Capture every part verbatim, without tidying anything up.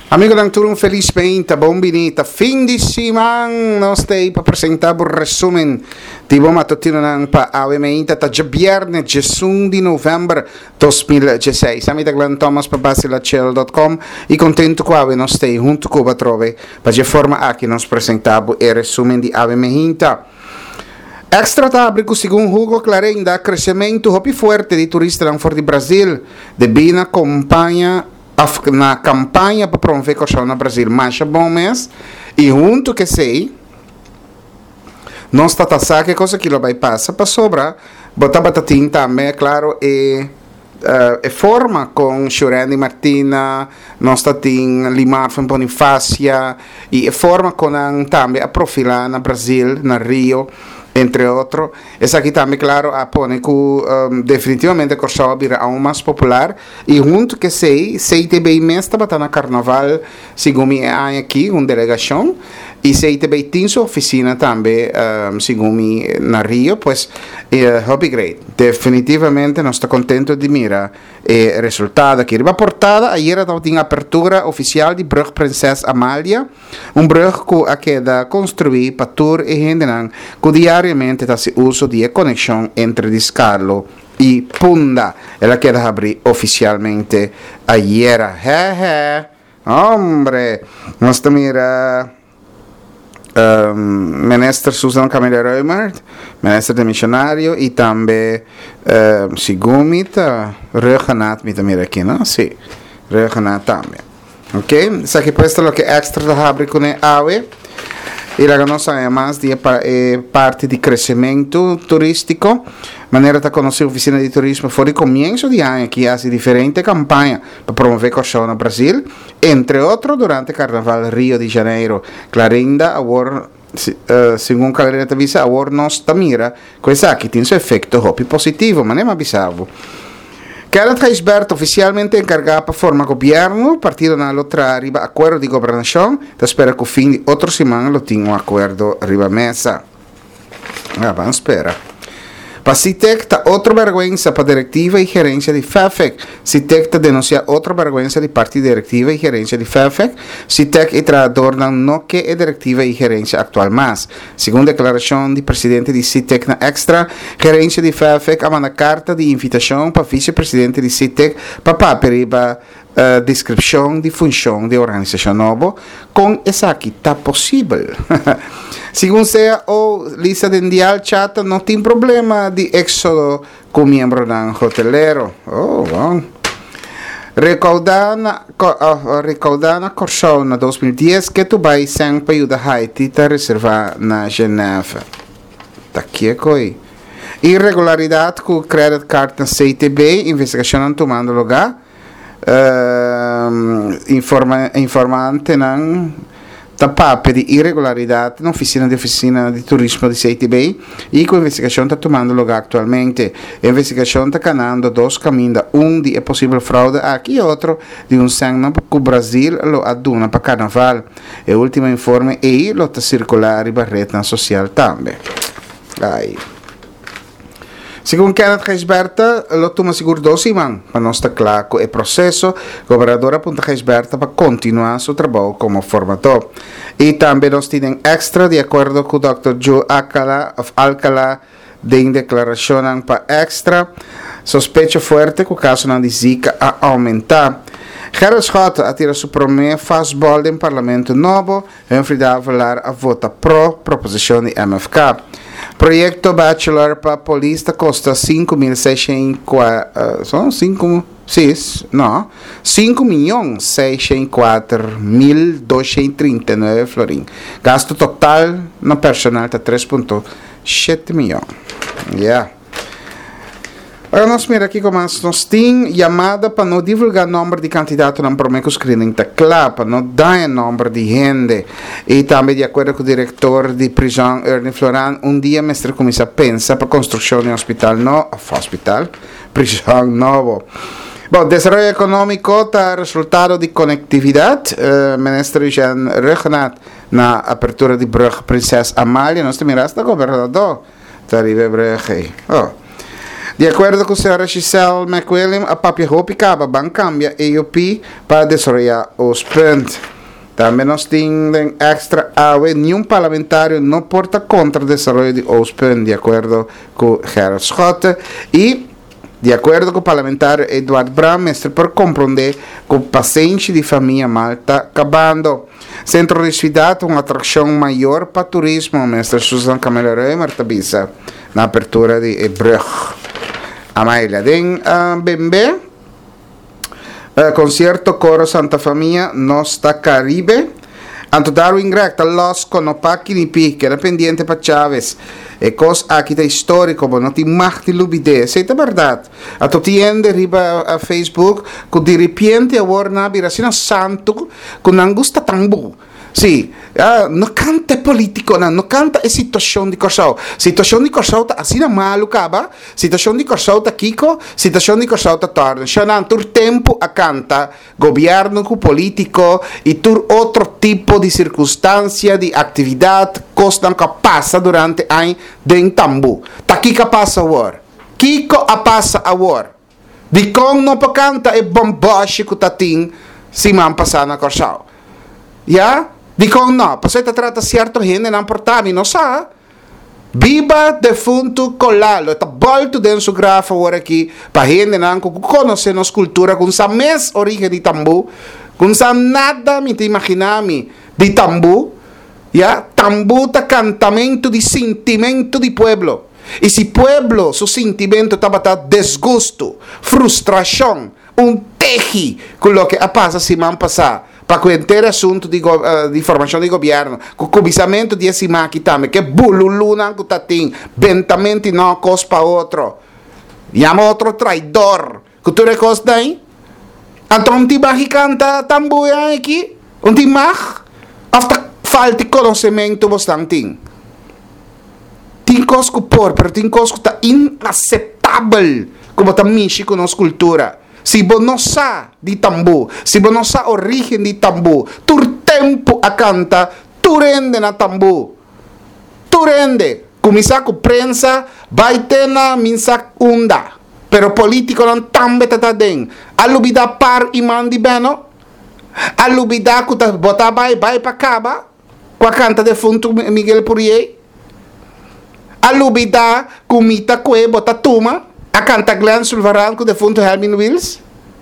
Amigo ng turong felizmente, bombinita, fin di semana nós temos para apresentar o resumo de bom matutino ng pa-awementa ta viernes diciassette de novembro duemiladiciassei. Sami da Glenn Thomas para basilacel ponto com e contento com a nós temos junto com a trove para de forma aqui nós apresentamos o resumo de awementa. Extra tábrico, segundo Hugo Claren, dá crescimento hopi forte de turistas lang for de Brasil, de bina campanha na campanha para promover corção no Brasil, mas bom mês e junto que sei nós está taçar que coisa que vai passar para sobra botar batatinha também, claro, e uh, e forma com Churene Martina, nós está tem Limar von Bonifácia e forma com também a profilar na Brasil, na Rio, entre outros. Essa aqui também, claro, a pone que um, definitivamente a corção virá aún mais popular e junto que sei, sei também mesmo está na carnaval, segundo me há aqui uma delegação e sei também tem sua oficina também, um, segundo me na Rio, pois é hobby great. Definitivamente nós está contento de mirar o resultado aqui. A portada, ayer tinha abertura oficial de Brug Princesa Amália, um brug que a queda construir para tour e gente que diariamente está se uso de conexão entre Discarlo e Punda. Ela queda abrir oficialmente ayer. Hehe, hombre, nós mira Um, minister Susan Camila Reumert, minister de missionário e também um, Sigumita Regenat me também aqui, não? Sim, Regenat também. Ok? Isso aqui pode ser o que extra da abre com a AWE e a nossa é mais de é parte de crescimento turístico. Maneira de conhecer a oficina de turismo foi o começo de ano que faz diferente campanha para promover corção no Brasil, entre outros durante o Carnaval Rio de Janeiro. Clarinda, agora, uh, segundo a Clarenda avisa, agora nós mira, coisa que tem seu efeito hopi positivo, mas não é avisado. Gerard Geisbert, oficialmente encargado para formar governo, partido na outra arriba acordo de governação, da espera que o fim de outra semana lo tenha um acordo arriba mesa. Ah, vamos esperar. Para CITEC está outra vergonha para a diretiva e gerência de FAFEC. CITEC está denunciando outra vergonha de parte diretiva e gerência de FAFEC. CITEC é traidor não que é diretiva e gerência atual mais. Segundo declaração do presidente de CITEC na Extra, gerência de FAFEC manda carta de invitação para vice-presidente de CITEC para periba Uh, descrição de função de organização nova com essa aqui está possível. Segundo seja o lista de Indial Chata não tem problema de éxodo com membro do hoteleiro. Oh, bom. Recaudando uh, recaudando a corção na dois mil e dez que tu vai sem para ajudar Haiti está reservado na Geneve. Tá aqui é coi. Irregularidade com o credit card na C T B, investigação não tomando lugar. Uh, informa, informante não tapap de irregularidade na oficina de oficina de turismo de C T B e com a investigação está tomando lugar atualmente. A investigação está canando dois caminhos, um de possível fraude aqui e outro de um sangue que o Brasil lo aduna para carnaval. O último informe e lo está circular e barreta social também. Aí. Segundo Kenneth Geisberta, lo toma seguro doze man, para não estar claro com o processo, a governadora aponta Geisberta para continuar seu trabalho como formador. E também nós temos extra de acordo com o doutor Joe Alcala, of Alcala, de declaração para extra, sospecha forte que o caso não de Zika a aumentar. Gerard Scott atira seu primeiro fastball no Parlamento Novo, e enfrentar a falar a vota pro proposição de M F K. Projeto Bachelor para Polícia custa cinco mil seiscentos uh, são cinco seis não cinco milhões seiscentos e quatro mil duzentos e trinta e nove florim. Gasto total no personal está três vírgula sete milhões. Yeah. Agora nós mira aqui como nós temos chamada para não divulgar o número de candidatos no prometo screening está claro, para não dar o número de gente. E também de acordo com o diretor de prisão Ernie Floran, um dia mestre começa a pensar para a construção de um hospital novo, hospital, prisão novo. Bom, desenvolvimento econômico está resultado de conectividade. O uh, ministro Jean Regenat na abertura de Brug Princesa Amália, nós temos esta governador, está ali Brug. Oh. De acuerdo con señora Giselle McWilliam, a Papi Hopi Caba van cambia E U P para desarrollar os puntos. Também nós temos extra ave, nenhum parlamentário não porta contra o desenvolvimento de O S P N, de acordo com Gerard Scott. E, de acordo com o parlamentário Eduardo Bramestre, por compreender que o paciente de família mal está acabando. Centro de cidade, uma atração maior para turismo, mestre Susan Cameleré e Marta Bisa, na abertura de Brugge. A Maília, den uh, Bembe. Uh, concerto Coro Santa Famiglia Nostra Caribe Anto Darwin Greg Los Conopaki ni Pi che era pendiente per Chavez e cos akita storico ma non ti machti l'ubide sei te verdad a tutti ende riba a Facebook con di ripienti a warna birasina santo con angusta tambu sì, uh, non canta politico, non canta e situazione di Corsau. Situazione di Corsau ta asina malu caba, situazione di Corsau ta Kiko, situazione di Corsau ta Torno. Shanan tur tempo a canta governo cu politico e tur otro tipo di circostanza di attività costan che passa durante anni den tambu. Ta Kika passa a war. Kiko a passa a war. Di con non pa canta e bombashi cu tatin si man passana Corsau. Ja? Dicono no, potete trattare certo gente non portami, non sa? Biba defunto collalo, e molto dentro grafo ora aqui, para gente não conosce a cultura, com sa mes origem de tambu, com sa nada me te imaginami de tambu, ja? Tambu ta cantamento de sentimento de pueblo. E se pueblo, su sentimento estava tá desgosto, frustração, um teji com o que a passa se man passar. Para o intero assunto di, uh, di formazione di governo, con cobisamento di esse maquitame, che bululuna con tatin, bentamenti no cospa otro. Chiama otro traidor. Cultura cos dai? Antron ti bahi canta tambuya aqui? Un ti mach? After falti conoscimento bostantin. Tin cosco por, pero tin cosco ta inacceptável como ta mishi con nos cultura. Se você não sabe de tambu, se você não sabe a origem de tambu, tur tempo a canta, tu rende na tambu. Tu rende. Começar com prensa, vai ter na minsa unda. Pero político não tambe tata den. Alubida par e mandi beno. Alubida que ta bota vai, vai para caba. Com a canta de fundo Miguel Purier. Alubida comita que bota tuma. A canta Glenn Sulvaran com o defunto Helmin Wills.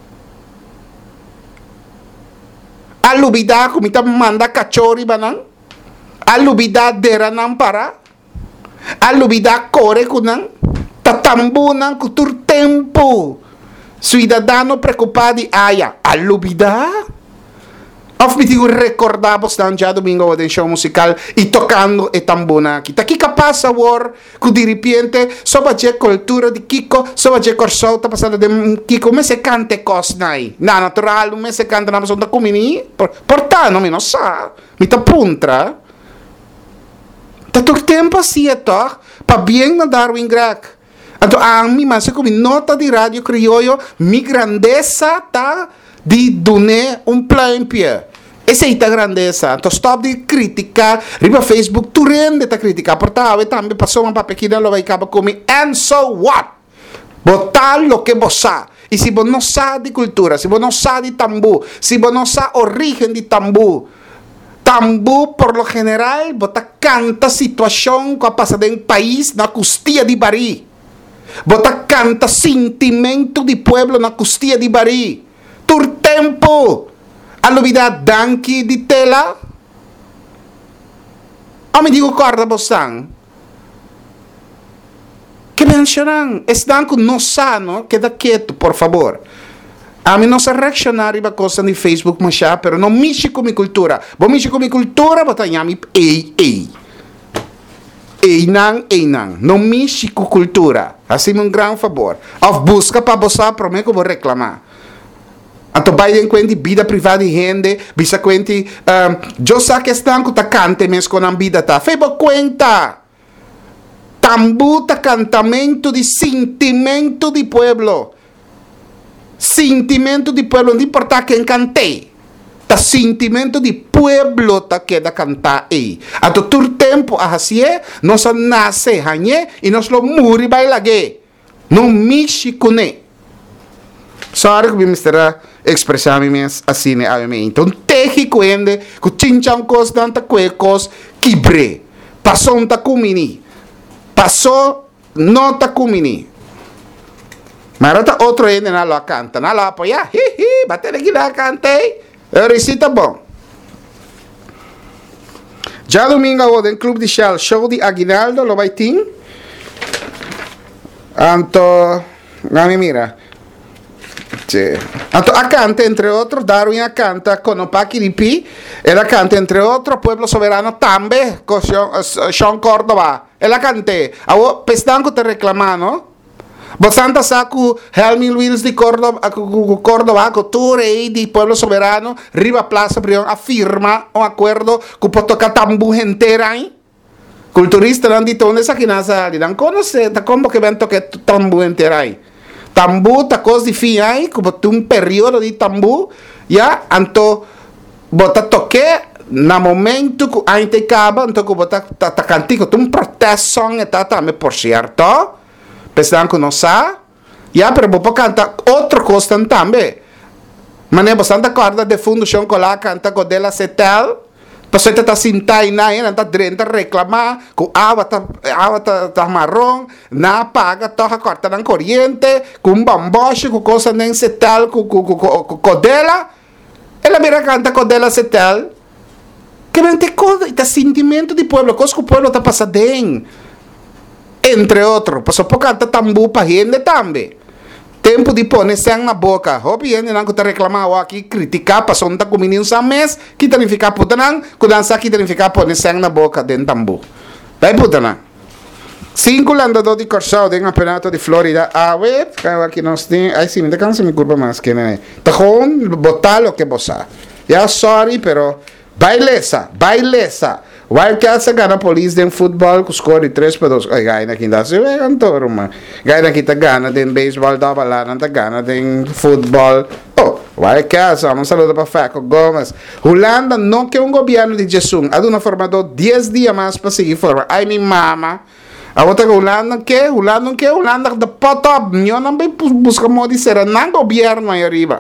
A lubida comita manda cachori banan. A lubida dera nan para. A lubida core kunan. Tatambu nan kutur tempo. Cidadano preocupado aya. A lubida. Of me digo recordamos dan já domingo o show musical e tocando e tambuna aqui. Tá que passa war com de repente só a cultura de Kiko, só a Corsau tá passando de Kiko, mas se canta cosnai. Na natural, mas se canta na pessoa da comini. Portanto, me não sa, me tá puntra. Tá todo tempo assim é toch, para bem na Darwin Greg. Então, a mim mas como nota de rádio criollo, mi grandeza tá de donar um plan pia. Essa é a grandeza. Então, stop de criticar. Riba Facebook, tu rende a criticar. Portanto, também passou uma papequina, lo vai acabar comigo. And so what? Botar lo que você sabe. E se você não sabe de cultura, se você não sabe de tambu, se você não sabe a origem de tambu, tambu, por lo general, você canta situação que passa em país na costia de Bari. Você canta sentimento de pueblo na costia de Bari. Tur tempo a novidade danki di tela a me digo corda bostan que mencionan es danko no sano queda quieto por favor a mim não se reaccionar a coisa no Facebook mas já pero não mexe com minha cultura vou mexer com minha cultura botanyami ei ei ei não ei não não mexe com cultura assim um grande favor of busca para você para mim que vou reclamar. Então, Biden quindi vida privada de gente, bisa quindi, um, eu sei que estão com a cante mesmo com a vida, tá? Febo conta. Tambu ta cantamento de sentimento de pueblo. Sentimento de pueblo, não importa quem cante. Ta sentimento de pueblo ta queda cantar aí. Então, todo tempo, assim é, nós nasce, hanye, e nós lo muri bailage. não mexe com ele. Sorry que me estará expressando assim, então tehi quende que cinchan cos tanta cuecos quibre, passou um tacumini, passou não tacumini. Mas tá outro ainda na lá canta, na lá apoia, hi hi, bater aqui lá cantei, recita bom. Já domingo o em Clube de Shell, show de Aguinaldo, lo vai ter. Anto, me mira. Sì. Anto, a canta, entre otros, Darwin a canta con Opaki di P, e la canta, entre otros, Pueblo Soberano tambe, con Sean Córdoba, e la cante. Awo, pestanco te reclamano, Bostanta saku Helmin Wills di Córdoba, Córdoba, con tu rey di Pueblo Soberano, Riva Plaza Prion, afirma un acuerdo que può toccare tambu entera, eh? Culturista non dito onde sa che nasa li dan conosce ta combo che vento che tambu enterai tambu ta cos di fi ai come un periodo di tambu ya anto bota tocche na momento ku ainte caba anto ku bota ta ta cantico un protesto e ta ta me por cierto pestan ku no sa ya pero bo canta otro costan tambe ma ne bastante corda de fundo chon cola canta con della setel. Pasal kita sintai na yan, anta drenta reclama, kung awa ta, awa ta, ta marrong, na paga to ha corta ng kuryente, kung bambosyo, kung cosa ng setal, kung kodela, e la mira canta kodela setal, que mente coda, ita sentimento di pueblo, cos que o pueblo ta pasadeng, entre outros, paso po canta tambu pa gente tambe. Tempo de pôr sang na boca. Hopi yan nang kuta reclamar aqui, criticar, passou um com menino sa mes, kita nem ficar putanang, kudansa kita nem ficar pôr sang na boca dentro tambu. Vai putanang. Cinco landador de Corsao do campeonato de Florida. Ah, ué, aqui nós tem, ai sim, ainda cansa me curva mais que né. Tá com botar lo que botar. Yeah, sorry, pero bailesa, bailesa. Wildcats gana police den football com score de três para dois. Ai, gai na quinta se vai cantor, man. Gai na quinta gana den baseball da balada, na gana den football. Oh, Wildcats, um saludo para Faco Gomes. Holanda não quer um governo de Jesus. Há uma formador dez dias mais para seguir forma. Ai, minha mama. A outra Holanda quer, Holanda quer, Holanda da potop. Eu não vai buscar modo de ser não governo aí arriba.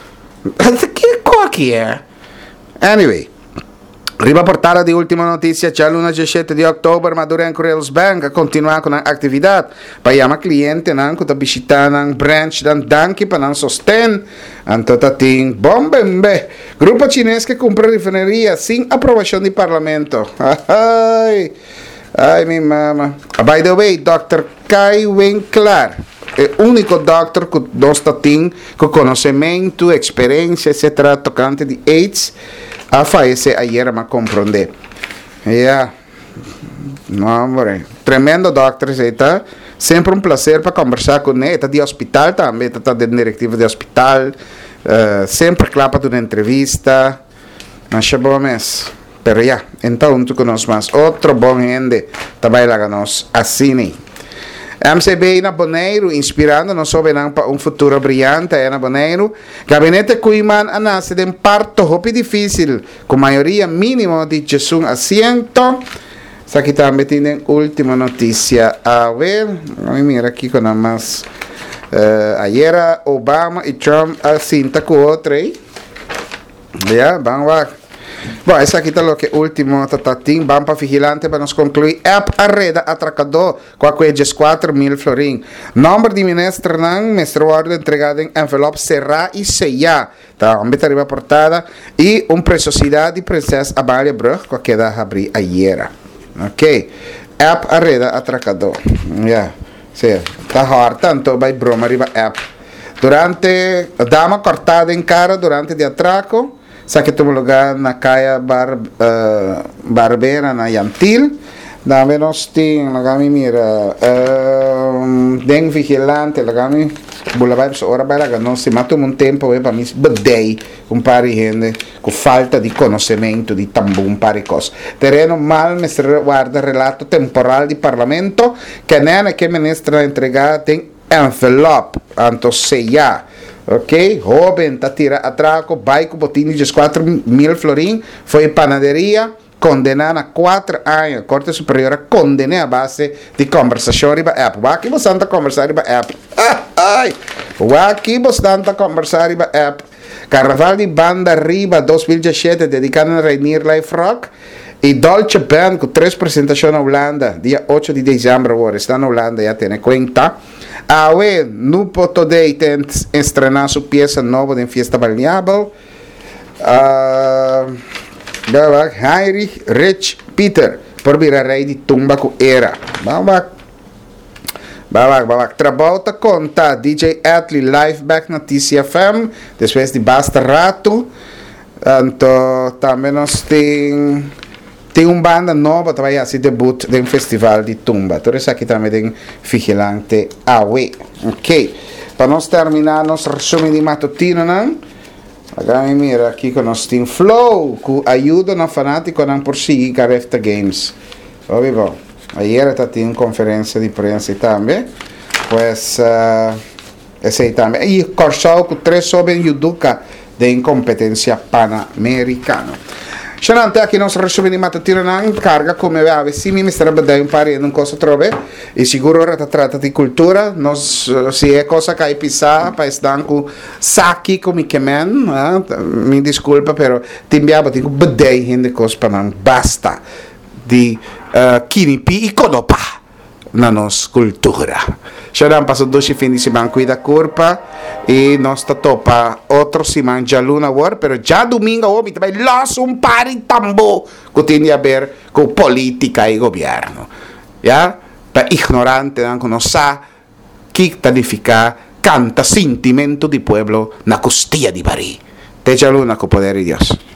Que qual que é? Anyway. Riba portada de última notícia, já luna dezessete de outubro, Madura Correios Bank a continuar com a atividade. Para chamar cliente, não, que está visitando a branch da Danke para não sostén. Então, tem bombembe. Grupo chinês que compra refineria sem aprovação do parlamento. Ai, ai, minha mama. By the way, doutor Kai Winkler, é o único doutor que nós temos com conhecimento, experiência, etcétera, tocante de AIDS. A fallecer ayer me comprende. Yeah. No, hombre. Tremendo doctor, está. Sempre um prazer para conversar com ele. Está de hospital também, está de diretiva de hospital. Uh, sempre clapa de uma entrevista. Mas é bom mesmo. Pero já, yeah, então tu conosco mais. Outro bom gente também lá conosco. Assim. M C B na Bonaire, inspirando não sobre para um futuro brilhante na Bonaire. Gabinete Cuiman a nasce de um parto hopi difícil, com maioria mínima de Jesus assento. Essa aqui também tem última notícia. A ver, vamos mirar aqui com a mais. Uh, ayer Obama e Trump assinta com outra aí. Já, vamos lá. Bom, essa aqui está o que último tatatim, vamos para vigilante para nos concluir. App arreda atracador com aqueles quatro mil florim. Número de ministro não, ministro ordem entregado em envelope será e sellar. Tá, também está arriba portada. E uma preciosidade de princesa Amalia Bruch, com a que dá abrir ayer. Ok. App arreda atracador. Já. Yeah. Sim. Está hard, tanto vai broma arriba app. Durante, dama cortada em cara durante de atraco. Sa que tuvo lugar na caia bar, uh, Barbera, na Yantil. Dame nos ting, lagami mira, uh, den vigilante, lagami, bulabay sa ora ba laga, non si mato un tempo, eh, pa mis bedei, un pari gente, con falta di conoscimento, di tambu, un pari cose. Terreno mal, mestre guarda relato temporal di Parlamento, che nene che ministra entregata in envelope, anto seia. Ok, Robin tá tira atraco, vai com botinho de quatro mil florim, foi panaderia, condenada a quatro anos. A Corte Superior condenou a base de conversação riba app. Aqui você está conversando riba app. Ah, ai! Aqui você está conversando riba app. Carnaval de Banda Riba dois mil e dezessete dedicado a Rainier Life Rock. E Dolce Band com três apresentações na Holanda, dia oito de dezembro, agora está na Holanda, já tem conta. A UE, no Potodei, tem estrenar sua peça nova em Fiesta Balneável. Uh, Heinrich Rich Peter, por vir a rei de Tumba com era. Vamos Babak, babak. Trabalha conta D J Atli live back na T C F M, depois de basta rato. Então, também nós tem tem uma banda nova que vai fazer debut de um festival de Tumba. Então, isso aqui também tem vigilante A W E. Ok. Para nós terminar nosso resumo de matutino, não? Agora mira aqui com nós tem Flow, que ajuda no fanático a não prosseguir com a Refta Games. Ouvi bom. Ayer tinha uma conferência de imprensa também, pois uh, esse também. E Corsau com três sobre Yuduka de incompetência pan-americana. Xanante aqui nosso resumo de matutino não carga como eu ave se me estará bem um par não coisa trove e seguro ora trata de cultura nós se é coisa que aí pisar para estar com saque como que men me desculpa pero timbiaba tenho bedei gente coisa para não basta de uh, kinipi e konopa na nossa cultura. Xanam passou dois fins de semana cuida corpa e nós tá topa outro semana já luna war, pero já domingo o também lança um pari tambo que tem a ver com política e governo. Já? Para ignorante não conhecer que significa canta sentimento de pueblo na costia de Bari. Te já luna com o poder de Deus.